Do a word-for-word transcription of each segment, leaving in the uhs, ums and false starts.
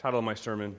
Title of my sermon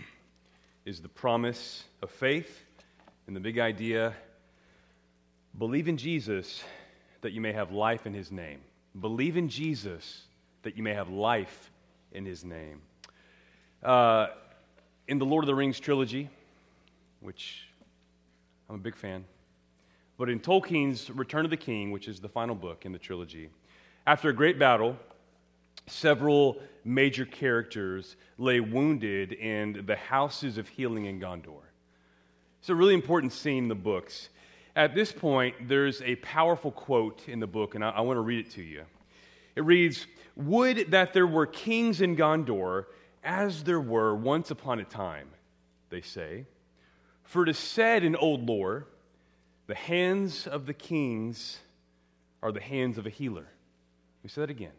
is The Promise of Faith, and the big idea, believe in Jesus that you may have life in His name. Believe in Jesus that you may have life in His name. Uh, in the Lord of the Rings trilogy, which I'm a big fan, but in Tolkien's Return of the King, which is the final book in the trilogy, after a great battle, several major characters lay wounded in the houses of healing in Gondor. It's a really important scene in the books. At this point, there's a powerful quote in the book, and I, I want to read it to you. It reads, "Would that there were kings in Gondor as there were once upon a time, they say. For it is said in old lore, the hands of the kings are the hands of a healer." We say that again.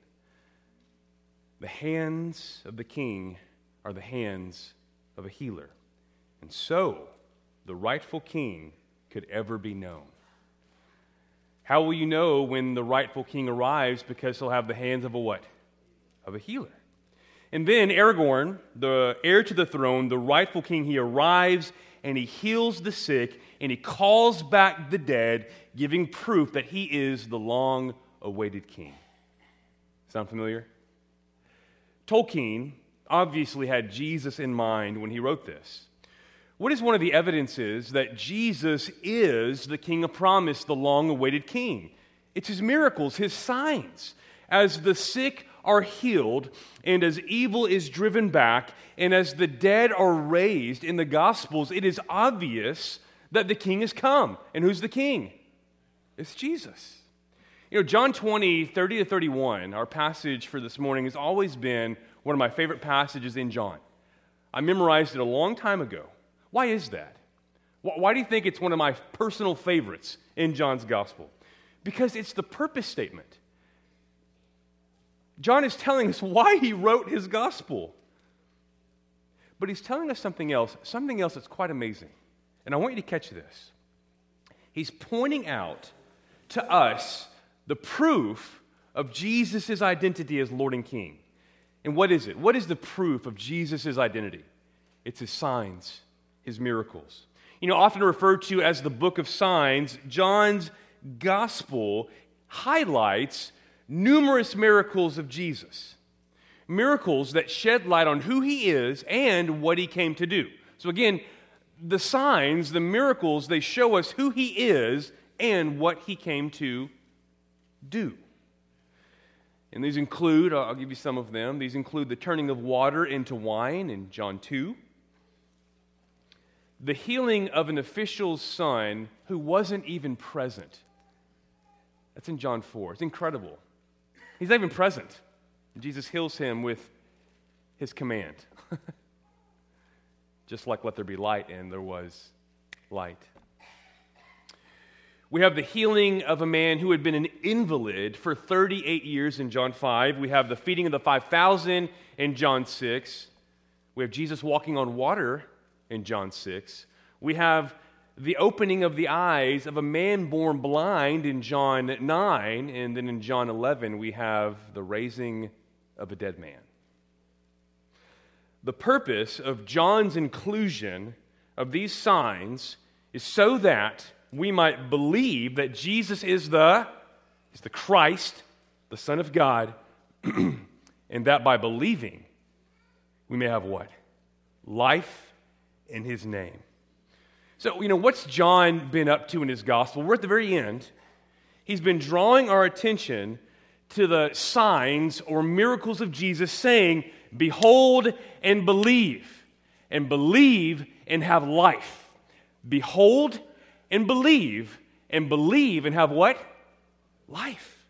The hands of the king are the hands of a healer. And so, the rightful king could ever be known. How will you know when the rightful king arrives? Because he'll have the hands of a what? Of a healer. And then Aragorn, the heir to the throne, the rightful king, he arrives and he heals the sick and he calls back the dead, giving proof that he is the long-awaited king. Sound familiar? Tolkien obviously had Jesus in mind when he wrote this. What is one of the evidences that Jesus is the King of Promise, the long-awaited King? It's His miracles, His signs. As the sick are healed, and as evil is driven back, and as the dead are raised in the Gospels, it is obvious that the King has come. And who's the King? It's Jesus. You know, John twenty, thirty to thirty-one, our passage for this morning, has always been one of my favorite passages in John. I memorized it a long time ago. Why is that? Why do you think it's one of my personal favorites in John's gospel? Because it's the purpose statement. John is telling us why he wrote his gospel. But he's telling us something else, something else that's quite amazing. And I want you to catch this. He's pointing out to us the proof of Jesus' identity as Lord and King. And what is it? What is the proof of Jesus' identity? It's His signs, His miracles. You know, often referred to as the book of signs, John's gospel highlights numerous miracles of Jesus. Miracles that shed light on who He is and what He came to do. So again, the signs, the miracles, they show us who He is and what He came to do. And these include, I'll give you some of them, these include the turning of water into wine in John two, the healing of an official's son who wasn't even present. That's in John four. It's incredible. He's not even present. Jesus heals him with His command. Just like let there be light, and there was light. We have the healing of a man who had been an invalid for thirty-eight years in John five. We have the feeding of the five thousand in John six. We have Jesus walking on water in John six. We have the opening of the eyes of a man born blind in John nine. And then in John eleven, we have the raising of a dead man. The purpose of John's inclusion of these signs is so that we might believe that Jesus is the, is the Christ, the Son of God, and that by believing, we may have what? Life in His name. So, you know, what's John been up to in his gospel? We're at the very end. He's been drawing our attention to the signs or miracles of Jesus, saying, behold and believe, and believe and have life. Behold and believe, and believe and have what? Life.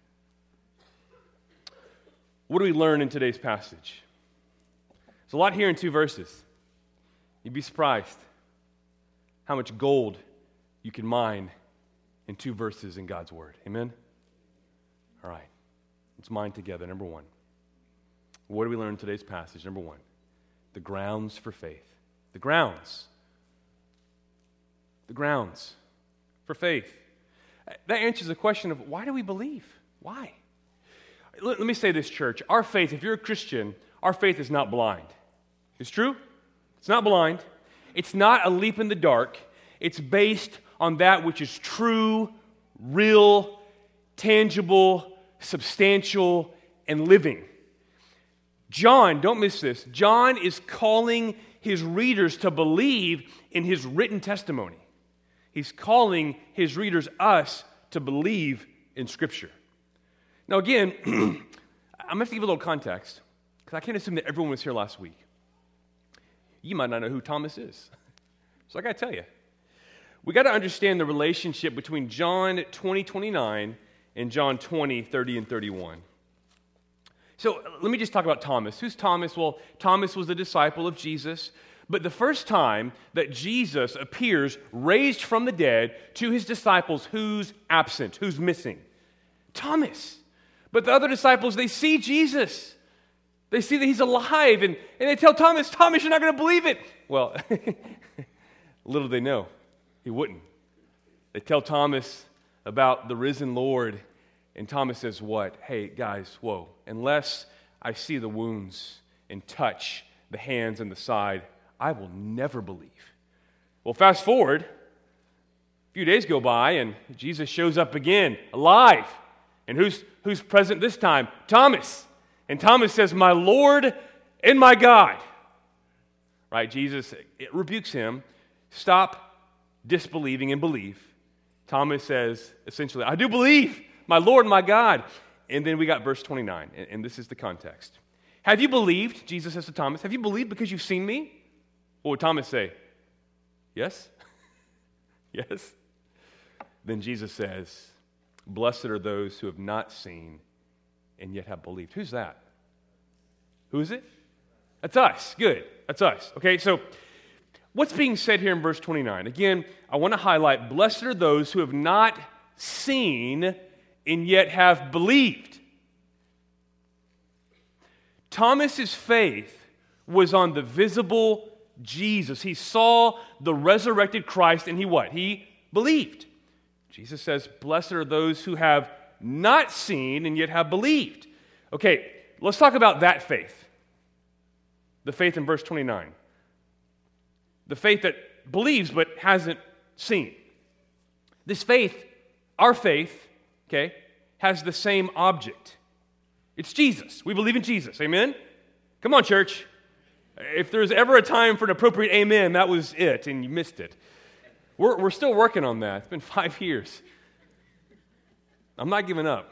What do we learn in today's passage? There's a lot here in two verses. You'd be surprised how much gold you can mine in two verses in God's Word. Amen? All right. Let's mine together. Number one. What do we learn in today's passage? Number one. The grounds for faith. The grounds. The grounds for faith. That answers the question of why do we believe? Why? Let, let me say this, church. Our faith, if you're a Christian, our faith is not blind. It's true. It's not blind. It's not a leap in the dark. It's based on that which is true, real, tangible, substantial, and living. John, don't miss this, John is calling his readers to believe in his written testimony. He's calling his readers, us, to believe in Scripture. Now again, I'm going to have to give a little context, because I can't assume that everyone was here last week. You might not know who Thomas is. So I got to tell you, we got to understand the relationship between John twenty, twenty-nine and John twenty, thirty, and thirty-one. So let me just talk about Thomas. Who's Thomas? Well, Thomas was a disciple of Jesus, but the first time that Jesus appears raised from the dead to his disciples, who's absent, who's missing? Thomas. But the other disciples, they see Jesus. They see that he's alive, and, and they tell Thomas, Thomas, you're not going to believe it. Well, little they know, he wouldn't. They tell Thomas about the risen Lord, and Thomas says what? Hey, guys, whoa, unless I see the wounds and touch the hands and the side, I will never believe. Well, fast forward, a few days go by, and Jesus shows up again, alive. And who's, who's present this time? Thomas. And Thomas says, my Lord and my God. Right? Jesus it rebukes him. Stop disbelieving and believe. Thomas says, essentially, I do believe, my Lord and my God. And then we got verse twenty-nine, and, and this is the context. Have you believed, Jesus says to Thomas, have you believed because you've seen me? What would Thomas say? Yes? Yes? Then Jesus says, blessed are those who have not seen and yet have believed. Who's that? Who is it? That's us. Good. That's us. Okay, so what's being said here in verse twenty-nine? Again, I want to highlight, blessed are those who have not seen and yet have believed. Thomas's faith was on the visible Jesus. He saw the resurrected Christ, and he what? He believed. Jesus says, blessed are those who have not seen and yet have believed. Okay, let's talk about that faith. The faith in verse twenty-nine. The faith that believes but hasn't seen. This faith, our faith, okay, has the same object. It's Jesus. We believe in Jesus. Amen? Come on, church. If there's ever a time for an appropriate amen, that was it, and you missed it. We're, we're still working on that. It's been five years. I'm not giving up.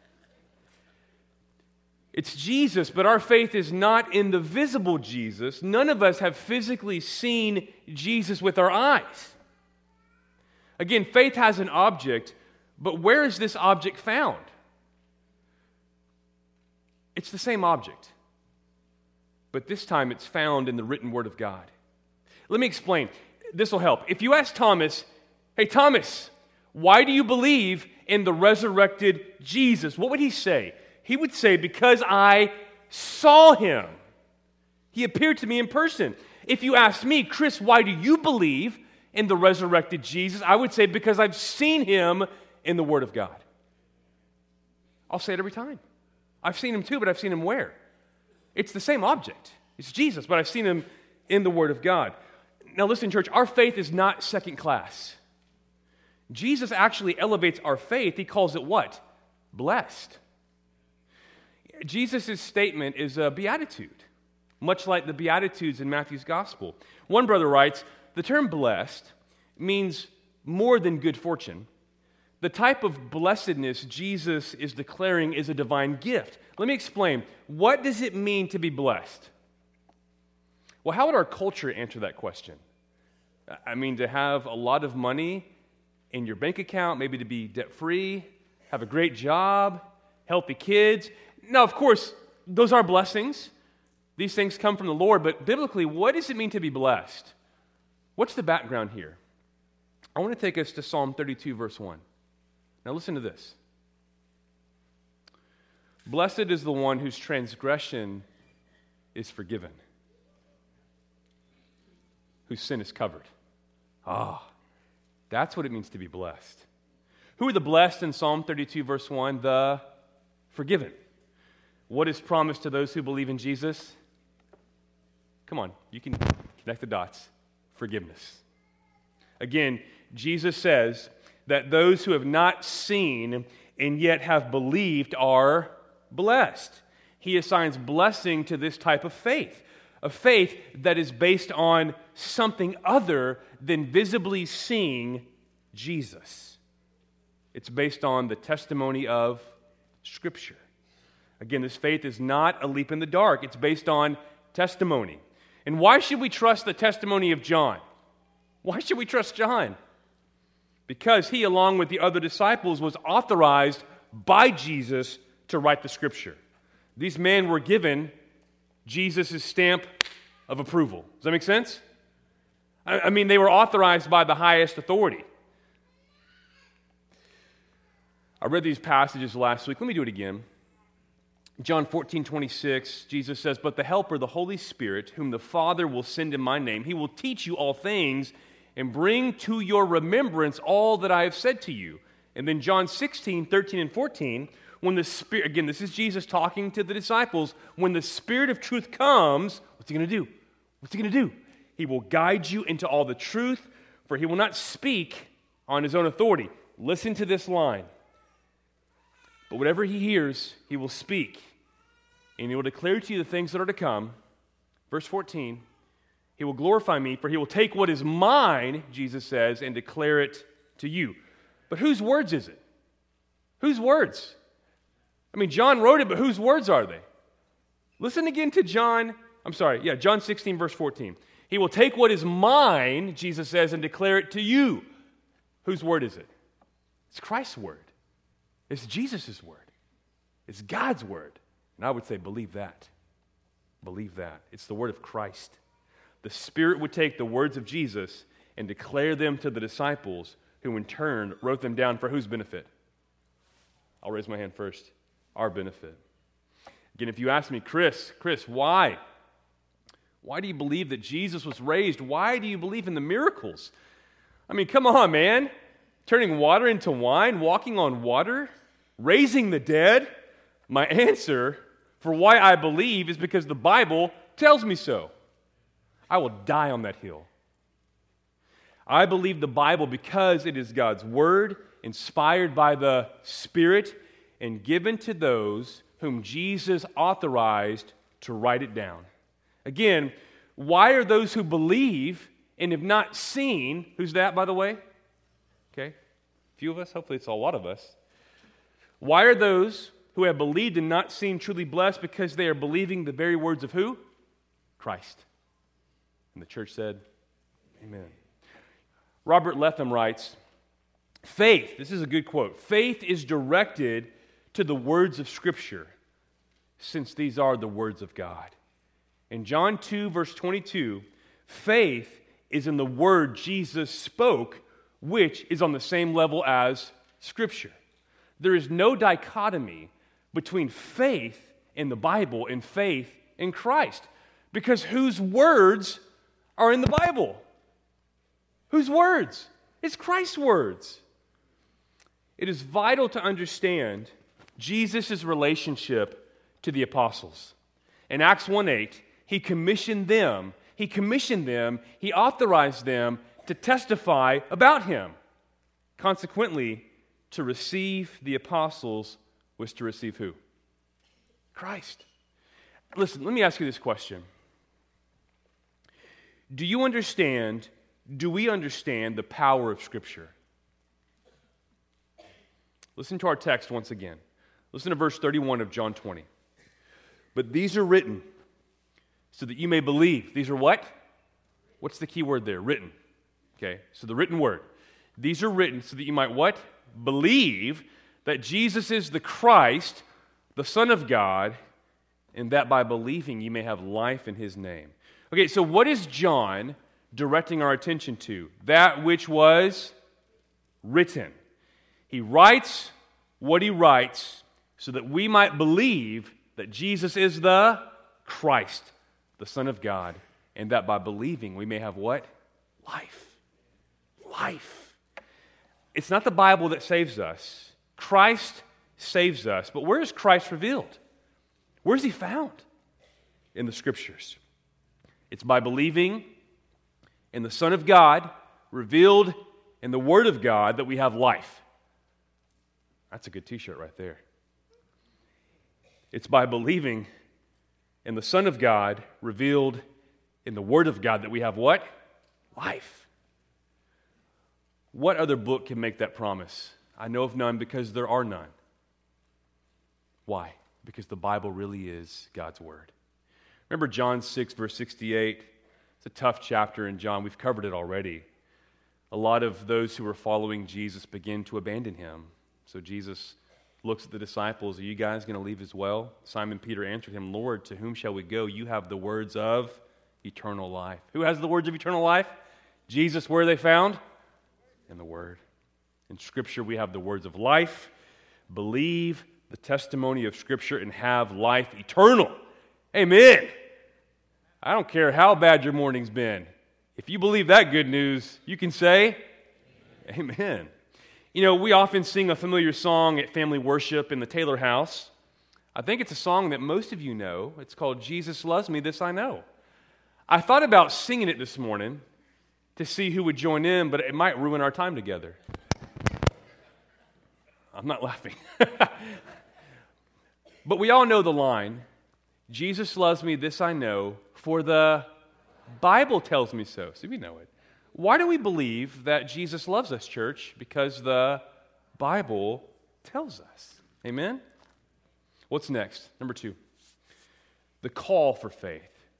It's Jesus, but our faith is not in the visible Jesus. None of us have physically seen Jesus with our eyes. Again, faith has an object, but where is this object found? It's the same object, but this time it's found in the written Word of God. Let me explain. This will help. If you ask Thomas, hey, Thomas, why do you believe in the resurrected Jesus? What would he say? He would say, because I saw him. He appeared to me in person. If you ask me, Chris, why do you believe in the resurrected Jesus? I would say, because I've seen him in the Word of God. I'll say it every time. I've seen him too, but I've seen him where? It's the same object. It's Jesus, but I've seen him in the Word of God. Now listen, church, our faith is not second class. Jesus actually elevates our faith. He calls it what? Blessed. Jesus' statement is a beatitude, much like the Beatitudes in Matthew's Gospel. One brother writes, the term blessed means more than good fortune. The type of blessedness Jesus is declaring is a divine gift. Let me explain. What does it mean to be blessed? Well, how would our culture answer that question? I mean, to have a lot of money in your bank account, maybe to be debt-free, have a great job, healthy kids. Now, of course, those are blessings. These things come from the Lord, but biblically, what does it mean to be blessed? What's the background here? I want to take us to Psalm thirty-two, verse one. Now listen to this. Blessed is the one whose transgression is forgiven, whose sin is covered. Ah, that's what it means to be blessed. Who are the blessed in Psalm thirty-two, verse one? The forgiven. What is promised to those who believe in Jesus? Come on, you can connect the dots. Forgiveness. Again, Jesus says that those who have not seen and yet have believed are blessed. He assigns blessing to this type of faith, a faith that is based on something other than visibly seeing Jesus. It's based on the testimony of Scripture. Again, this faith is not a leap in the dark. It's based on testimony. And why should we trust the testimony of John? Why should we trust John? Because he, along with the other disciples, was authorized by Jesus to write the Scripture. These men were given Jesus' stamp of approval. Does that make sense? I mean, they were authorized by the highest authority. I read these passages last week. Let me do it again. John fourteen twenty-six, Jesus says, "But the Helper, the Holy Spirit, whom the Father will send in my name, he will teach you all things and bring to your remembrance all that I have said to you." And then John sixteen, thirteen, and fourteen, when the Spirit, again, this is Jesus talking to the disciples, when the Spirit of truth comes, what's he going to do? What's he going to do? He will guide you into all the truth, for he will not speak on his own authority. Listen to this line. But whatever he hears, he will speak, and he will declare to you the things that are to come. Verse fourteen, he will glorify me, for he will take what is mine, Jesus says, and declare it to you. But whose words is it? Whose words? I mean, John wrote it, but whose words are they? Listen again to John, I'm sorry, yeah, John sixteen, verse fourteen. He will take what is mine, Jesus says, and declare it to you. Whose word is it? It's Christ's word. It's Jesus' word. It's God's word. And I would say, believe that. Believe that. It's the word of Christ. The Spirit would take the words of Jesus and declare them to the disciples, who in turn wrote them down for whose benefit? I'll raise my hand first. Our benefit. Again, if you ask me, Chris, Chris, why? Why do you believe that Jesus was raised? Why do you believe in the miracles? I mean, come on, man. Turning water into wine, walking on water, raising the dead. My answer for why I believe is because the Bible tells me so. I will die on that hill. I believe the Bible because it is God's word, inspired by the Spirit, and given to those whom Jesus authorized to write it down. Again, why are those who believe and have not seen, who's that, by the way? Okay, a few of us, hopefully it's a lot of us. Why are those who have believed and not seen truly blessed? Because they are believing the very words of who? Christ. And the church said, amen. Robert Letham writes, faith, this is a good quote, faith is directed to the words of Scripture, since these are the words of God. In John two, verse twenty-two, faith is in the word Jesus spoke, which is on the same level as Scripture. There is no dichotomy between faith in the Bible and faith in Christ, because whose words are in the Bible? Whose words? It's Christ's words. It is vital to understand Jesus' relationship to the apostles. In Acts one eight, he commissioned them, he commissioned them, he authorized them to testify about him. Consequently, to receive the apostles was to receive who? Christ. Listen, let me ask you this question. Do you understand, do we understand the power of Scripture? Listen to our text once again. Listen to verse thirty-one of John twenty. But these are written so that you may believe. These are what? What's the key word there? Written. Okay, so the written word. These are written so that you might what? Believe that Jesus is the Christ, the Son of God, and that by believing you may have life in His name. Okay, so what is John directing our attention to? That which was written. He writes what he writes so that we might believe that Jesus is the Christ, the Son of God, and that by believing we may have what? Life. Life. It's not the Bible that saves us. Christ saves us. But where is Christ revealed? Where is He found? In the Scriptures. It's by believing in the Son of God, revealed in the Word of God, that we have life. That's a good t-shirt right there. It's by believing in the Son of God, revealed in the Word of God, that we have what? Life. What other book can make that promise? I know of none, because there are none. Why? Because the Bible really is God's Word. Remember John six, verse sixty-eight? It's a tough chapter in John. We've covered it already. A lot of those who were following Jesus begin to abandon him. So Jesus looks at the disciples, are you guys going to leave as well? Simon Peter answered him, Lord, to whom shall we go? You have the words of eternal life. Who has the words of eternal life? Jesus. Where are they found? In the Word. In Scripture we have the words of life. Believe the testimony of Scripture and have life eternal. Amen. I don't care how bad your morning's been. If you believe that good news, you can say, Amen. Amen. You know, we often sing a familiar song at family worship in the Taylor house. I think it's a song that most of you know. It's called Jesus Loves Me, This I Know. I thought about singing it this morning to see who would join in, but it might ruin our time together. I'm not laughing. But we all know the line, Jesus loves me, this I know, for the Bible tells me so. So we know it. Why do we believe that Jesus loves us, church? Because the Bible tells us. Amen? What's next? Number two, the call for faith.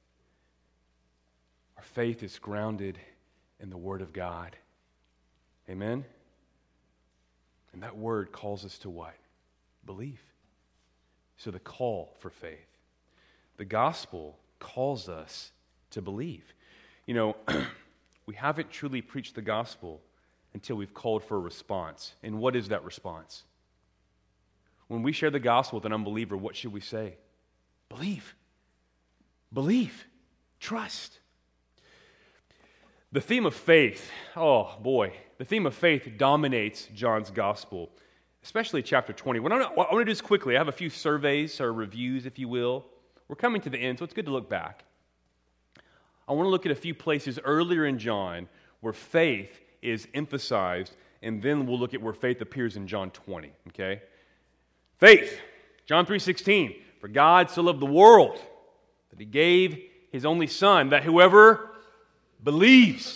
Our faith is grounded in the Word of God. Amen? And that Word calls us to what? Believe. So the call for faith. The gospel calls us to believe. You know, we haven't truly preached the gospel until we've called for a response. And what is that response? When we share the gospel with an unbeliever, what should we say? Believe. Believe. Trust. The theme of faith, oh boy, the theme of faith dominates John's gospel, especially chapter twenty. What I want to do this quickly. I have a few surveys or reviews, if you will. We're coming to the end, so it's good to look back. I want to look at a few places earlier in John where faith is emphasized, and then we'll look at where faith appears in John twenty, okay? Faith, John three sixteen, for God so loved the world that he gave his only Son, that whoever believes,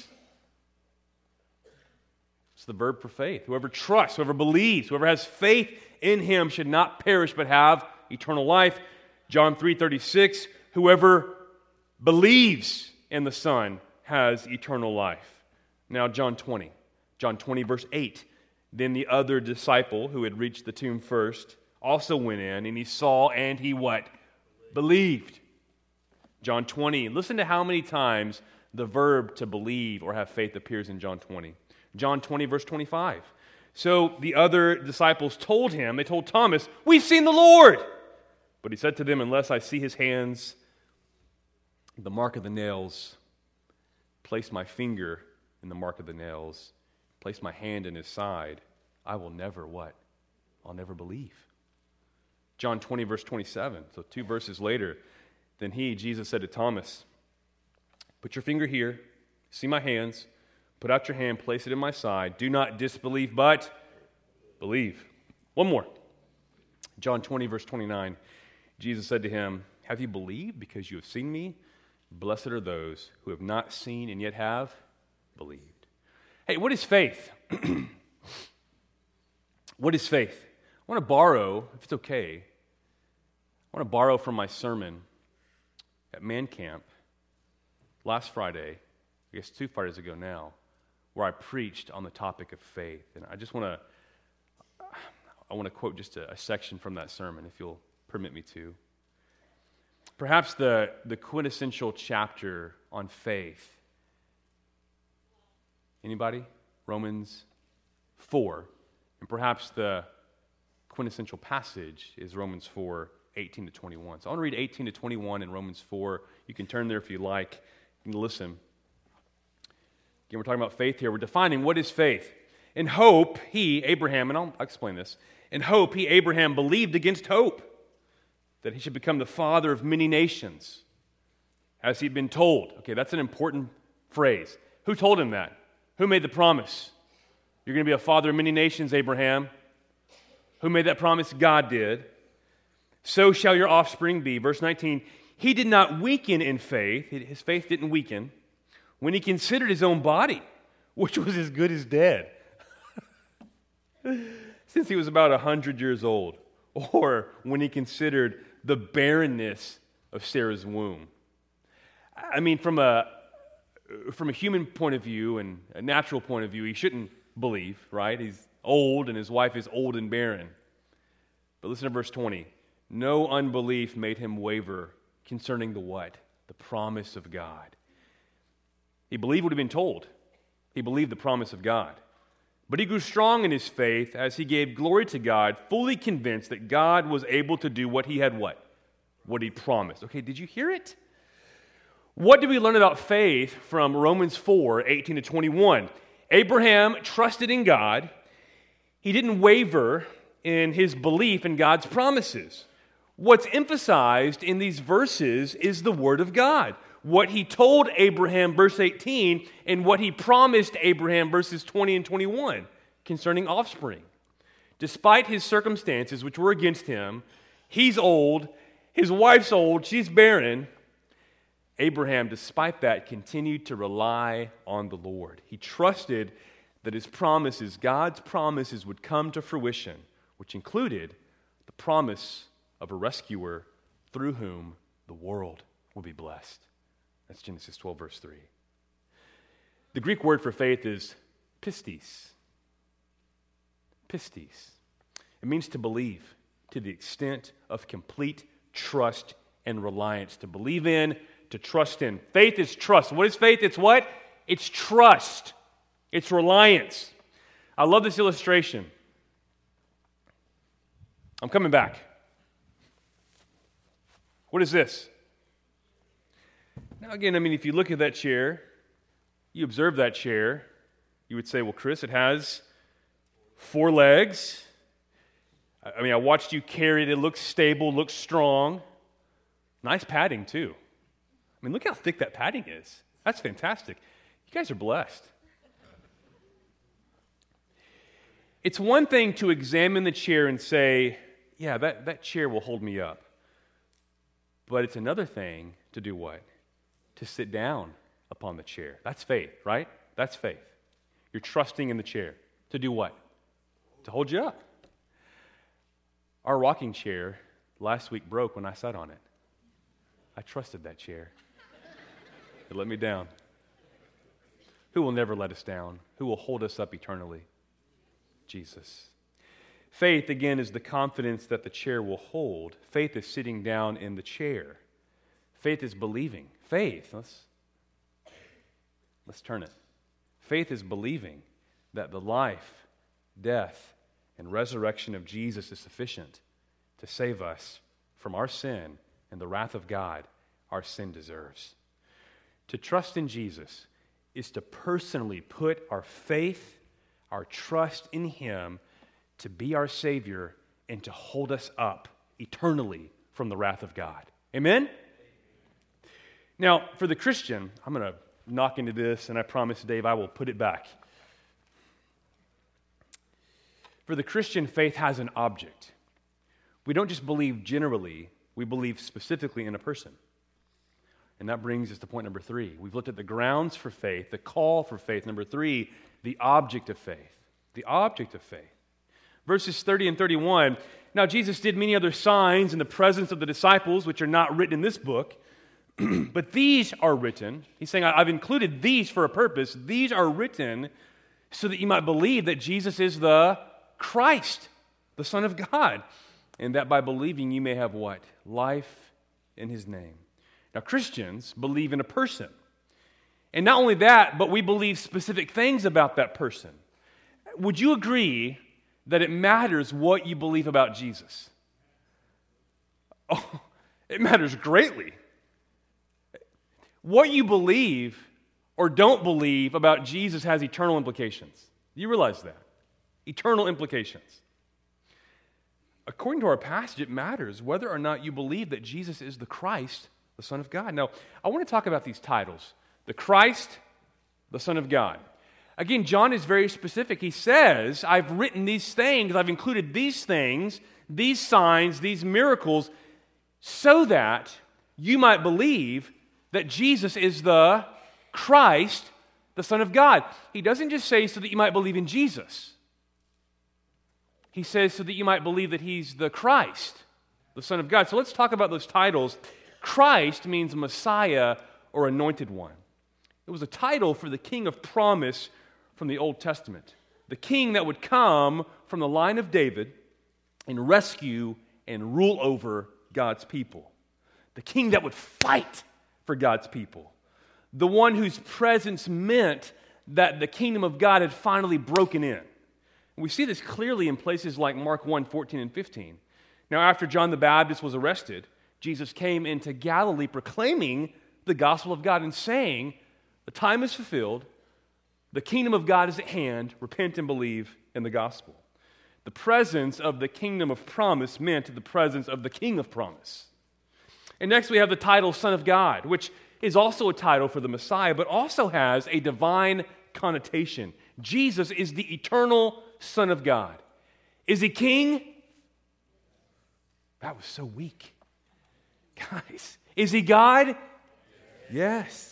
it's the verb for faith, whoever trusts, whoever believes, whoever has faith in him should not perish but have eternal life. John three thirty-six, whoever believes in the Son has eternal life. Now John twenty. John twenty verse eight. Then the other disciple who had reached the tomb first also went in, and he saw and he what? Believed. John twenty. Listen to how many times the verb to believe or have faith appears in John twenty. John twenty verse twenty-five. So the other disciples told him, they told Thomas, we've seen the Lord. But he said to them, unless I see his hands, the mark of the nails, place my finger in the mark of the nails, place my hand in his side, I will never what? I'll never believe. John twenty, verse twenty-seven, so two verses later, then he, Jesus, said to Thomas, put your finger here, see my hands, put out your hand, place it in my side, do not disbelieve, but believe. One more. John twenty, verse twenty-nine, Jesus said to him, have you believed because you have seen me? Blessed are those who have not seen and yet have believed. Hey, what is faith? What is faith? I want to borrow, if it's okay, I want to borrow from my sermon at Man Camp last Friday, I guess two Fridays ago now, where I preached on the topic of faith. And I just want to, I want to quote just a, a section from that sermon, if you'll permit me to. Perhaps the, the quintessential chapter on faith. Anybody? Romans four. And perhaps the quintessential passage is Romans four, eighteen to twenty-one. So I want to read eighteen to twenty-one in Romans four. You can turn there if you like. You can listen. Again, we're talking about faith here. We're defining what is faith. In hope, he, Abraham, and I'll, I'll explain this. In hope, he, Abraham, believed against hope that he should become the father of many nations, as he'd been told. Okay, that's an important phrase. Who told him that? Who made the promise? You're going to be a father of many nations, Abraham. Who made that promise? God did. So shall your offspring be. Verse nineteen, he did not weaken in faith. His faith didn't weaken when he considered his own body, which was as good as dead, since he was about one hundred years old, or when he considered the barrenness of Sarah's womb. I mean, from a, from a human point of view and a natural point of view, he shouldn't believe, right? He's old and his wife is old and barren. But listen to verse twenty. No unbelief made him waver concerning the what? The promise of God. He believed what had been told. He believed the promise of God. But he grew strong in his faith as he gave glory to God, fully convinced that God was able to do what he had what? What he promised. Okay, did you hear it? What do we learn about faith from Romans four, eighteen to twenty-one? Abraham trusted in God. He didn't waver in his belief in God's promises. What's emphasized in these verses is the Word of God. What he told Abraham, verse eighteen, and what he promised Abraham, verses twenty and twenty-one, concerning offspring. Despite his circumstances, which were against him, he's old, his wife's old, she's barren, Abraham, despite that, continued to rely on the Lord. He trusted that his promises, God's promises, would come to fruition, which included the promise of a rescuer through whom the world will be blessed. That's Genesis twelve, verse three. The Greek word for faith is pistis. Pistis. It means to believe to the extent of complete trust and reliance. To believe in, to trust in. Faith is trust. What is faith? It's what? It's trust. It's reliance. I love this illustration. I'm coming back. What is this? Now again, I mean, if you look at that chair, you observe that chair, you would say, well, Chris, it has four legs. I mean, I watched you carry it. It looks stable, looks strong. Nice padding, too. I mean, look how thick that padding is. That's fantastic. You guys are blessed. It's one thing to examine the chair and say, yeah, that, that chair will hold me up. But it's another thing to do what? To sit down upon the chair. That's faith, right? That's faith. You're trusting in the chair. To do what? To hold you up. Our rocking chair last week broke when I sat on it. I trusted that chair. It let me down. Who will never let us down? Who will hold us up eternally? Jesus. Faith, again, is the confidence that the chair will hold. Faith is sitting down in the chair. Faith is believing. Faith, let's, let's turn it. Faith is believing that the life, death, and resurrection of Jesus is sufficient to save us from our sin and the wrath of God our sin deserves. To trust in Jesus is to personally put our faith, our trust in Him to be our Savior and to hold us up eternally from the wrath of God. Amen? Now, for the Christian, I'm going to knock into this, and I promise, Dave, I will put it back. For the Christian, faith has an object. We don't just believe generally, we believe specifically in a person. And that brings us to point number three. We've looked at the grounds for faith, the call for faith. Number three, the object of faith. The object of faith. Verses thirty and thirty-one, now Jesus did many other signs in the presence of the disciples, which are not written in this book, but these are written. He's saying, I've included these for a purpose. These are written so that you might believe that Jesus is the Christ, the Son of God, and that by believing you may have what? Life in His name. Now, Christians believe in a person. And not only that, but we believe specific things about that person. Would you agree that it matters what you believe about Jesus? Oh, it matters greatly. What you believe or don't believe about Jesus has eternal implications. You realize that? Eternal implications. According to our passage, it matters whether or not you believe that Jesus is the Christ the Son of God. Now, I want to talk about these titles. The Christ, the Son of God. Again, John is very specific. He says, I've written these things, I've included these things, these signs, these miracles, so that you might believe that Jesus is the Christ, the Son of God. He doesn't just say so that you might believe in Jesus. He says so that you might believe that He's the Christ, the Son of God. So let's talk about those titles. Christ means Messiah or Anointed One. It was a title for the King of Promise from the Old Testament. The king that would come from the line of David and rescue and rule over God's people. The king that would fight for God's people. The one whose presence meant that the kingdom of God had finally broken in. And we see this clearly in places like Mark one, fourteen and fifteen. Now, after John the Baptist was arrested, Jesus came into Galilee proclaiming the gospel of God and saying, the time is fulfilled, the kingdom of God is at hand, repent and believe in the gospel. The presence of the kingdom of promise meant the presence of the king of promise. And next we have the title Son of God, which is also a title for the Messiah, but also has a divine connotation. Jesus is the eternal Son of God. Is He king? That was so weak. Guys, is He God? Yes.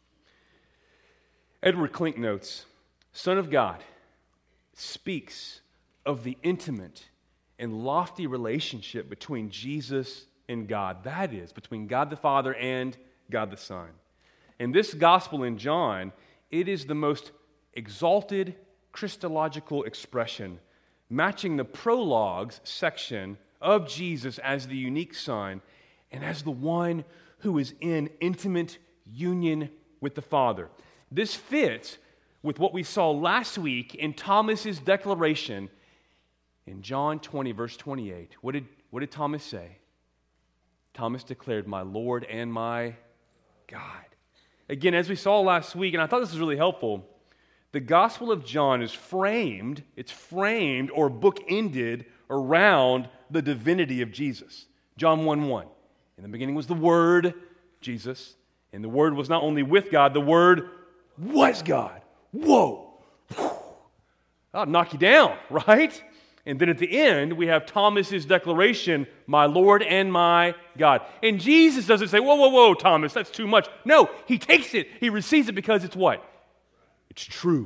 Edward Klink notes, Son of God speaks of the intimate and lofty relationship between Jesus and God. That is, between God the Father and God the Son. In this gospel in John, it is the most exalted Christological expression, matching the prologues section of Jesus as the unique Son and as the one who is in intimate union with the Father. This fits with what we saw last week in Thomas's declaration in John twenty, verse twenty-eight. What did, what did Thomas say? Thomas declared, my Lord and my God. Again, as we saw last week, and I thought this was really helpful, the Gospel of John is framed, it's framed or bookended around the divinity of Jesus. John one one. In the beginning was the Word, Jesus, and the Word was not only with God, the Word was God. Whoa. That'll knock you down, right? And then at the end, we have Thomas's declaration, my Lord and my God. And Jesus doesn't say, whoa, whoa, whoa, Thomas, that's too much. No, He takes it. He receives it because it's what? It's true.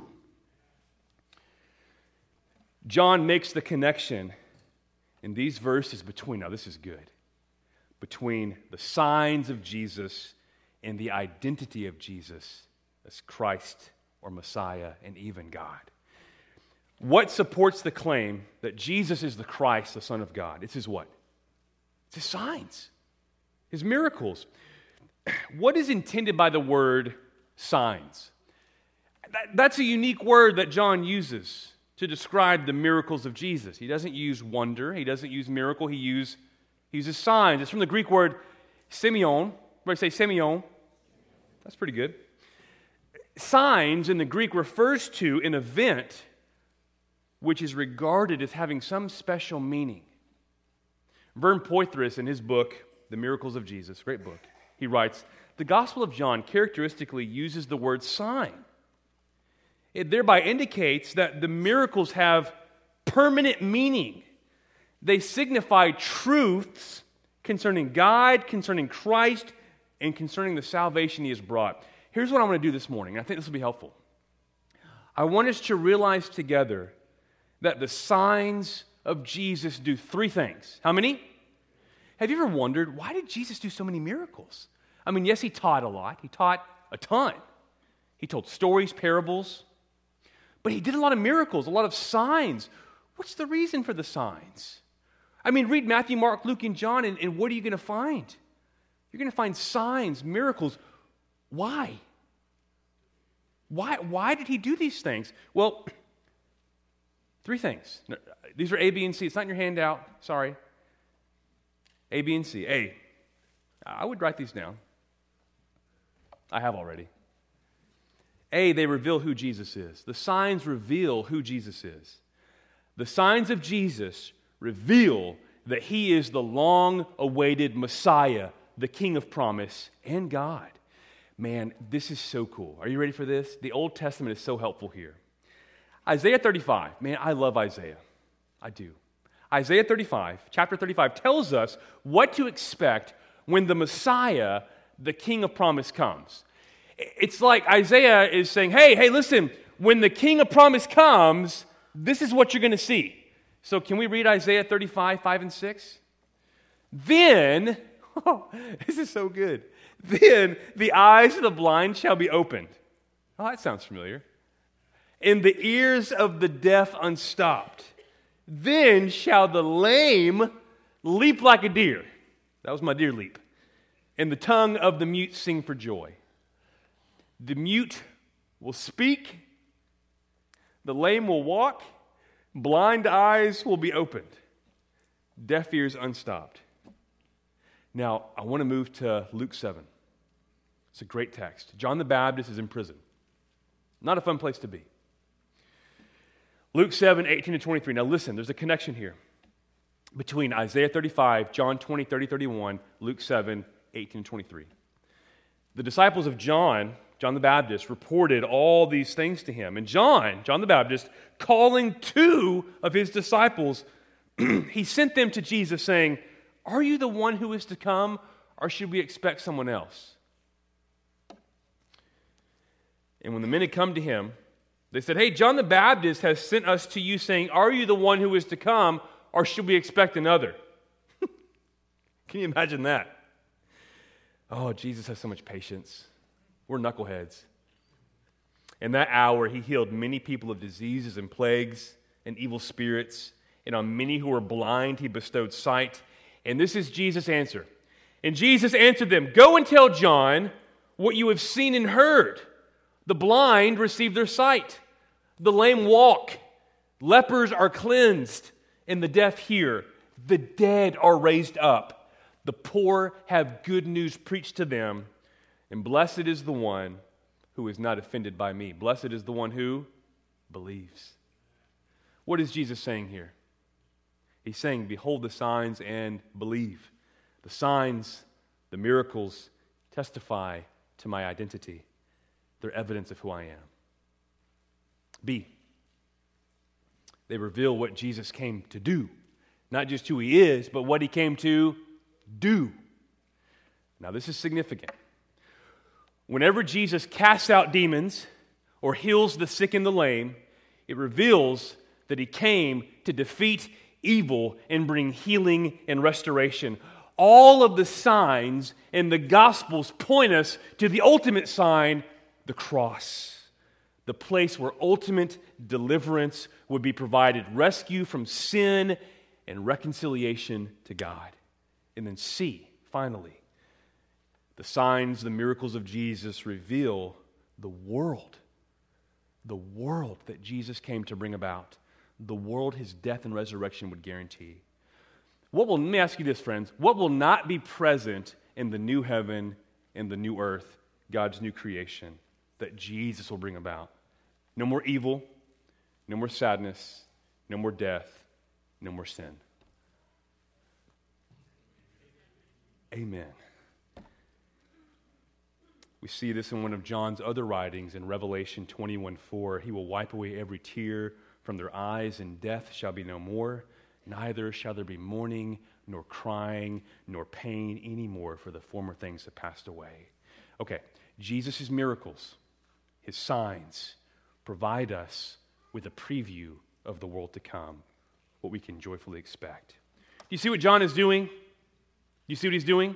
John makes the connection in these verses between, now this is good, between the signs of Jesus and the identity of Jesus as Christ or Messiah and even God. What supports the claim that Jesus is the Christ, the Son of God? It's His what? It's His signs, His miracles. What is intended by the word signs? That, that's a unique word that John uses to describe the miracles of Jesus. He doesn't use wonder, he doesn't use miracle, he, use, he uses signs. It's from the Greek word semeion. Everybody say semeion. That's pretty good. Signs in the Greek refers to an event which is regarded as having some special meaning. Vern Poythress, in his book, The Miracles of Jesus, great book, he writes, the Gospel of John characteristically uses the word sign. It thereby indicates that the miracles have permanent meaning. They signify truths concerning God, concerning Christ, and concerning the salvation He has brought. Here's what I want to do this morning. I think this will be helpful. I want us to realize together that the signs of Jesus do three things. How many? Have you ever wondered, why did Jesus do so many miracles? I mean, yes, He taught a lot. He taught a ton. He told stories, parables. But He did a lot of miracles, a lot of signs. What's the reason for the signs? I mean, read Matthew, Mark, Luke, and John, and, and what are you going to find? You're going to find signs, miracles. Why? Why, why did He do these things? Well, three things. These are A, B, and C. It's not in your handout. Sorry. A, B, and C. A, I would write these down. I have already. A, they reveal who Jesus is. The signs reveal who Jesus is. The signs of Jesus reveal that He is the long-awaited Messiah, the King of promise, and God. Man, this is so cool. Are you ready for this? The Old Testament is so helpful here. Isaiah thirty-five, man, I love Isaiah. I do. Isaiah thirty-five, chapter thirty-five, tells us what to expect when the Messiah, the King of promise, comes. It's like Isaiah is saying, hey, hey, listen, when the King of promise comes, this is what you're going to see. So can we read Isaiah thirty-five, five and six? Then, oh, this is so good. Then the eyes of the blind shall be opened. Oh, that sounds familiar. And the ears of the deaf unstopped. Then shall the lame leap like a deer. That was my deer leap. And the tongue of the mute sing for joy. The mute will speak. The lame will walk. Blind eyes will be opened. Deaf ears unstopped. Now, I want to move to Luke seven. It's a great text. John the Baptist is in prison. Not a fun place to be. Luke seven, eighteen to twenty-three. Now listen, there's a connection here between Isaiah thirty-five, John twenty, thirty, thirty-one, Luke seven, eighteen to twenty-three. The disciples of John, John the Baptist, reported all these things to him. And John, John the Baptist, calling two of his disciples, he sent them to Jesus saying, "Are you the one who is to come, or should we expect someone else?" And when the men had come to him, they said, "Hey, John the Baptist has sent us to you saying, 'Are you the one who is to come, or should we expect another?'" Can you imagine that? Oh, Jesus has so much patience. We're knuckleheads. In that hour, he healed many people of diseases and plagues and evil spirits, and on many who were blind, he bestowed sight. And this is Jesus' answer. And Jesus answered them, "Go and tell John what you have seen and heard. The blind receive their sight. The lame walk. Lepers are cleansed. And the deaf hear. The dead are raised up. The poor have good news preached to them. And blessed is the one who is not offended by me. Blessed is the one who believes." What is Jesus saying here? He's saying, behold the signs and believe. The signs, the miracles testify to my identity. They're evidence of who I am. B, they reveal what Jesus came to do. Not just who he is, but what he came to do. Now this is significant. Whenever Jesus casts out demons or heals the sick and the lame, it reveals that he came to defeat evil and bring healing and restoration. All of the signs in the Gospels point us to the ultimate sign, the cross, the place where ultimate deliverance would be provided, rescue from sin and reconciliation to God. And then C, finally, the signs, the miracles of Jesus reveal the world, the world that Jesus came to bring about, the world his death and resurrection would guarantee. What will, let me ask you this, friends, what will not be present in the new heaven and the new earth, God's new creation, that Jesus will bring about? No more evil, no more sadness, no more death, no more sin. Amen. We see this in one of John's other writings in Revelation twenty-one four. He will wipe away every tear from their eyes, and death shall be no more. Neither shall there be mourning, nor crying, nor pain anymore, for the former things have passed away. Okay, Jesus' miracles, his signs, provide us with a preview of the world to come, what we can joyfully expect. Do you see what John is doing? Do you see what he's doing?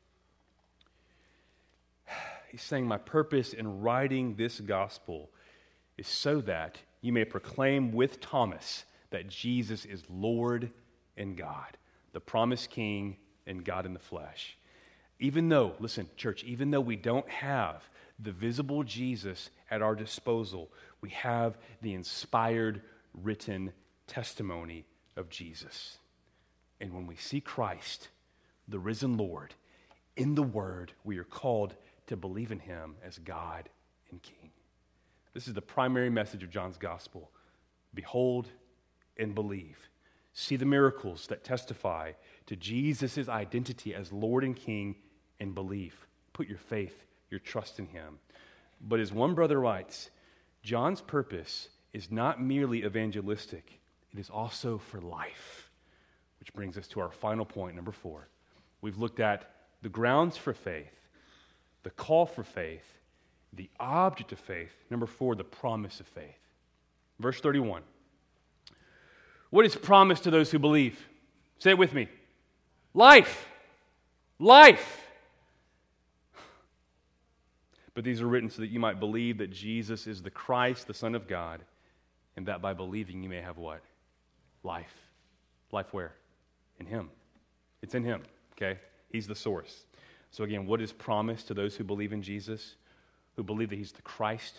He's saying, my purpose in writing this gospel is so that you may proclaim with Thomas that Jesus is Lord and God, the promised King and God in the flesh. Even though, listen, church, even though we don't have the visible Jesus at our disposal, we have the inspired, written testimony of Jesus. And when we see Christ, the risen Lord, in the Word, we are called to believe in him as God and King. This is the primary message of John's gospel. Behold and believe. See the miracles that testify to Jesus' identity as Lord and King and believe. Put your faith, your trust in him. But as one brother writes, John's purpose is not merely evangelistic, it is also for life. Which brings us to our final point, number four. We've looked at the grounds for faith, the call for faith, the object of faith. Number four, the promise of faith. Verse thirty-one. What is promised to those who believe? Say it with me. Life. Life. But these are written so that you might believe that Jesus is the Christ, the Son of God, and that by believing you may have what? Life. Life where? In him. It's in him, okay? He's the source. So again, what is promised to those who believe in Jesus, who believe that he's the Christ,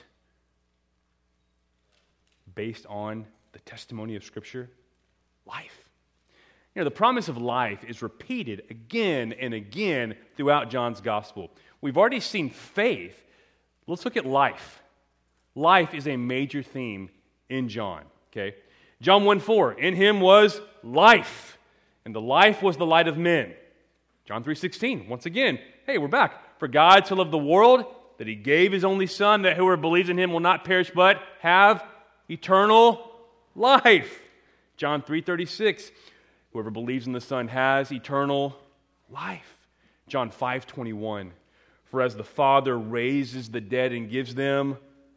based on the testimony of Scripture? Life. You know, the promise of life is repeated again and again throughout John's gospel. We've already seen faith. Let's look at life. Life is a major theme in John, okay? John one four, in him was life, and the life was the light of men. John three sixteen, once again, hey, we're back. For God so loved the world that he gave his only Son, that whoever believes in him will not perish but have eternal life. John three thirty-six, whoever believes in the Son has eternal life. John five twenty-one, for as the Father raises the dead and gives them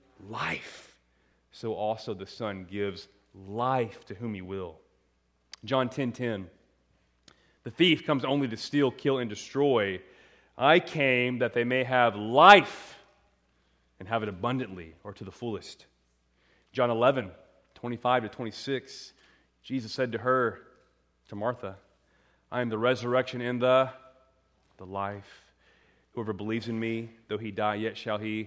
life, so also the Son gives life to whom he will. John ten ten, the thief comes only to steal, kill, and destroy. I came that they may have life and have it abundantly, or to the fullest. John eleven twenty-five to twenty-six, Jesus said to her, to Martha, I am the resurrection and the, the life. Whoever believes in me, though he die, yet shall he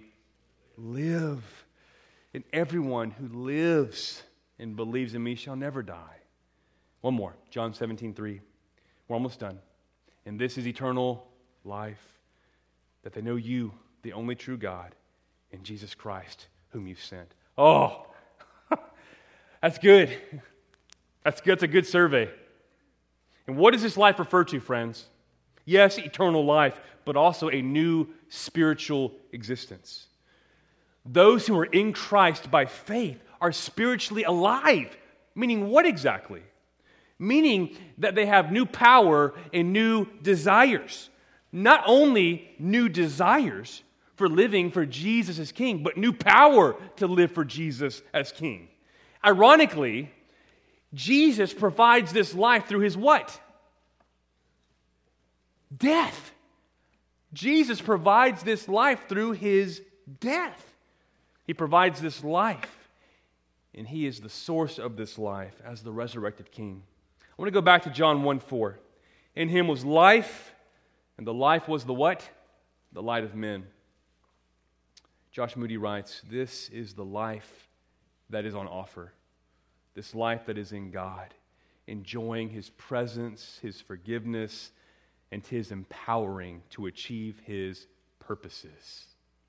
live. And everyone who lives and believes in me shall never die. One more, John seventeen three. We're almost done. And this is eternal life, that they know you, the only true God, and Jesus Christ, whom you sent. Oh, that's good. That's good. That's a good survey. And what does this life refer to, friends? Yes, eternal life, but also a new spiritual existence. Those who are in Christ by faith are spiritually alive. Meaning what exactly? Meaning that they have new power and new desires. Not only new desires for living for Jesus as King, but new power to live for Jesus as King. Ironically, Jesus provides this life through his what? Death. Jesus provides this life through his death. He provides this life, and he is the source of this life as the resurrected King. I want to go back to John one four. In him was life, and the life was the what? The light of men. Josh Moody writes, this is the life that is on offer. This life that is in God, enjoying his presence, his forgiveness, and his empowering to achieve his purposes.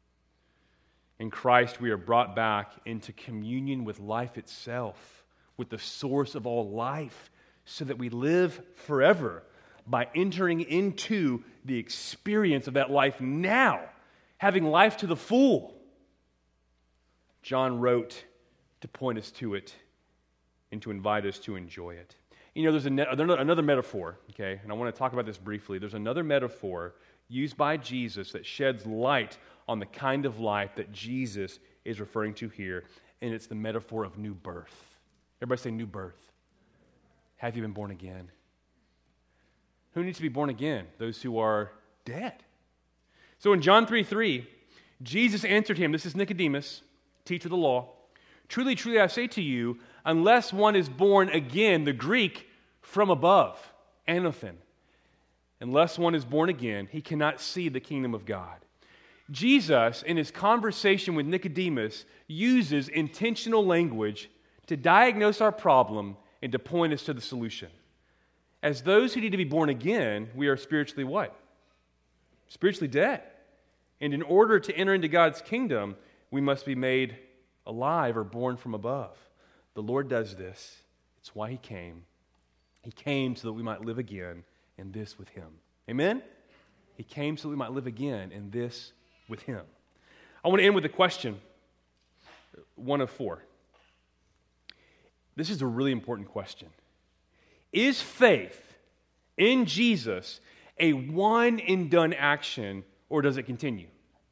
In Christ, we are brought back into communion with life itself, with the source of all life, so that we live forever by entering into the experience of that life now, having life to the full. John wrote to point us to it and to invite us to enjoy it. You know, there's another metaphor, okay, and I want to talk about this briefly. There's another metaphor used by Jesus that sheds light on the kind of life that Jesus is referring to here, and it's the metaphor of new birth. Everybody say new birth. Have you been born again? Who needs to be born again? Those who are dead. So in John three three, Jesus answered him, this is Nicodemus, teacher of the law, truly, truly, I say to you, unless one is born again, the Greek, from above, anothen, unless one is born again, he cannot see the kingdom of God. Jesus, in his conversation with Nicodemus, uses intentional language to diagnose our problem and to point us to the solution. As those who need to be born again, we are spiritually what? Spiritually dead. And in order to enter into God's kingdom, we must be made alive or born from above. The Lord does this. It's why he came. He came so that we might live again, and this with him. Amen? He came so we might live again in this with him. I want to end with a question, one of four. This is a really important question. Is faith in Jesus a one and done action, or does it continue?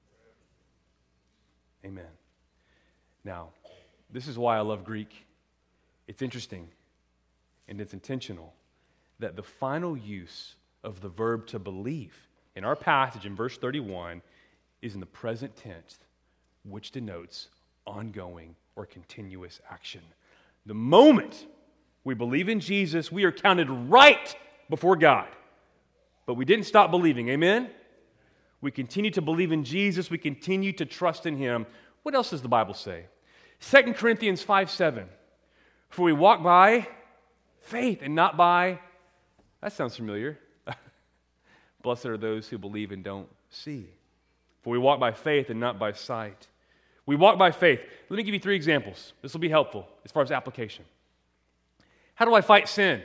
Amen. Now, this is why I love Greek. It's interesting and it's intentional that the final use of the verb to believe in our passage in verse thirty-one is in the present tense, which denotes ongoing or continuous action. The moment we believe in Jesus, we are counted right before God. But we didn't stop believing, amen? We continue to believe in Jesus. We continue to trust in him. What else does the Bible say? Second Corinthians five seven. For we walk by faith and not by, that sounds familiar. Blessed are those who believe and don't see. For we walk by faith and not by sight. We walk by faith. Let me give you three examples. This will be helpful as far as application. How do I fight sin?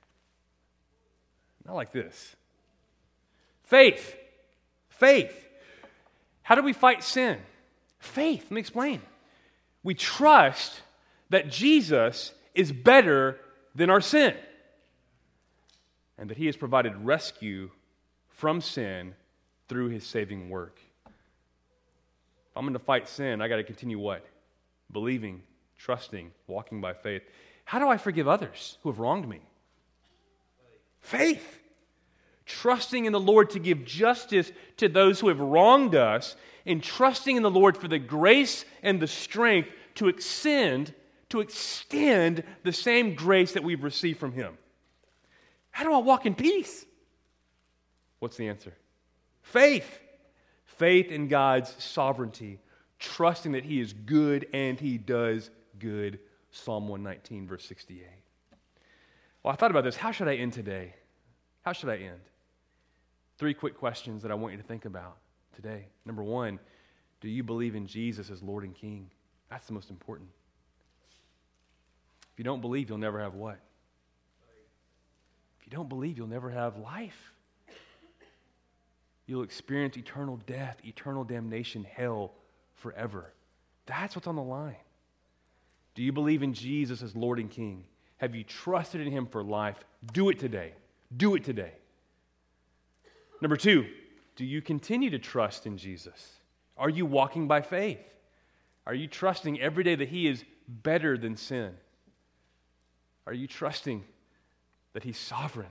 Not like this. Faith. Faith. How do we fight sin? Faith. Let me explain. We trust that Jesus is better than our sin and that he has provided rescue from sin through his saving work. If I'm going to fight sin, I got to continue what? Believing, trusting, walking by faith. How do I forgive others who have wronged me? Faith. Trusting in the Lord to give justice to those who have wronged us, and trusting in the Lord for the grace and the strength to extend, to extend the same grace that we've received from him. How do I walk in peace? What's the answer? Faith. Faith in God's sovereignty, trusting that he is good and he does good. Psalm one nineteen, verse sixty-eight. Well, I thought about this. How should I end today? How should I end? Three quick questions that I want you to think about today. Number one, do you believe in Jesus as Lord and King? That's the most important. If you don't believe, you'll never have what? If you don't believe, you'll never have life. You'll experience eternal death, eternal damnation, hell forever. That's what's on the line. Do you believe in Jesus as Lord and King? Have you trusted in him for life? Do it today. Do it today. Number two, do you continue to trust in Jesus? Are you walking by faith? Are you trusting every day that he is better than sin? Are you trusting that he's sovereign?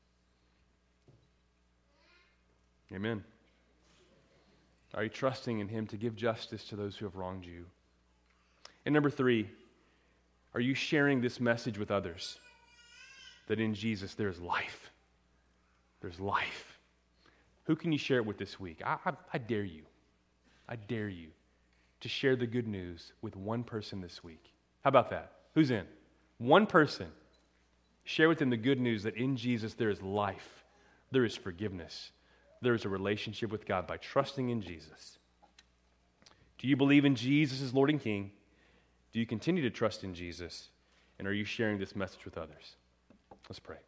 Amen. Are you trusting in him to give justice to those who have wronged you? And number three, are you sharing this message with others? That in Jesus there's life. There's life. Who can you share it with this week? I, I, I dare you. I dare you to share the good news with one person this week. How about that? Who's in? One person. Share with them the good news that in Jesus there is life. There is forgiveness. There is a relationship with God by trusting in Jesus. Do you believe in Jesus as Lord and King? Do you continue to trust in Jesus? And are you sharing this message with others? Let's pray.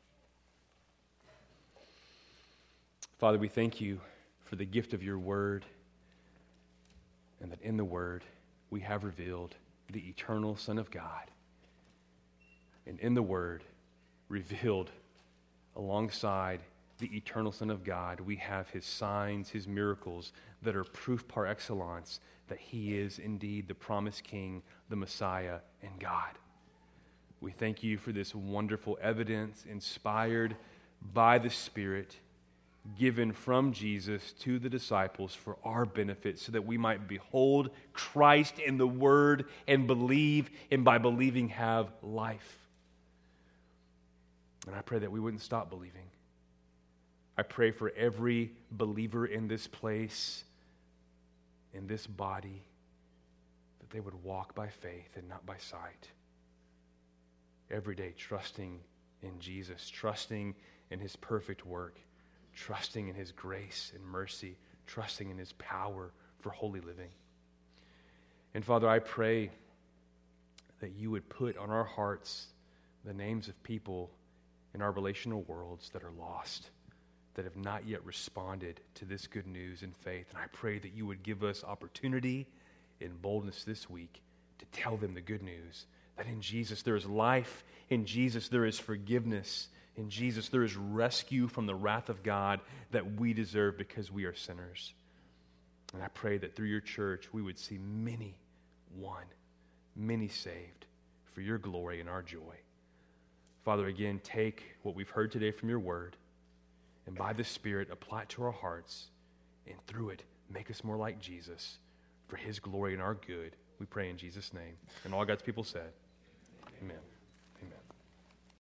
Father, we thank you for the gift of your word, and that in the word we have revealed the eternal Son of God. And in the word revealed alongside the eternal Son of God, we have his signs, his miracles that are proof par excellence that he is indeed the promised King, the Messiah, and God. We thank you for this wonderful evidence inspired by the Spirit, given from Jesus to the disciples for our benefit, so that we might behold Christ in the Word and believe, and by believing have life. And I pray that we wouldn't stop believing. I pray for every believer in this place, in this body, that they would walk by faith and not by sight. Every day trusting in Jesus, trusting in his perfect work, trusting in his grace and mercy, trusting in his power for holy living. And Father, I pray that you would put on our hearts the names of people in our relational worlds that are lost, that have not yet responded to this good news in faith. And I pray that you would give us opportunity and boldness this week to tell them the good news, that in Jesus there is life, in Jesus there is forgiveness, in Jesus there is rescue from the wrath of God that we deserve because we are sinners. And I pray that through your church we would see many won, many saved for your glory and our joy. Father, again, take what we've heard today from your word, and by the Spirit, apply it to our hearts, and through it, make us more like Jesus for his glory and our good. We pray in Jesus' name. And all God's people said, amen.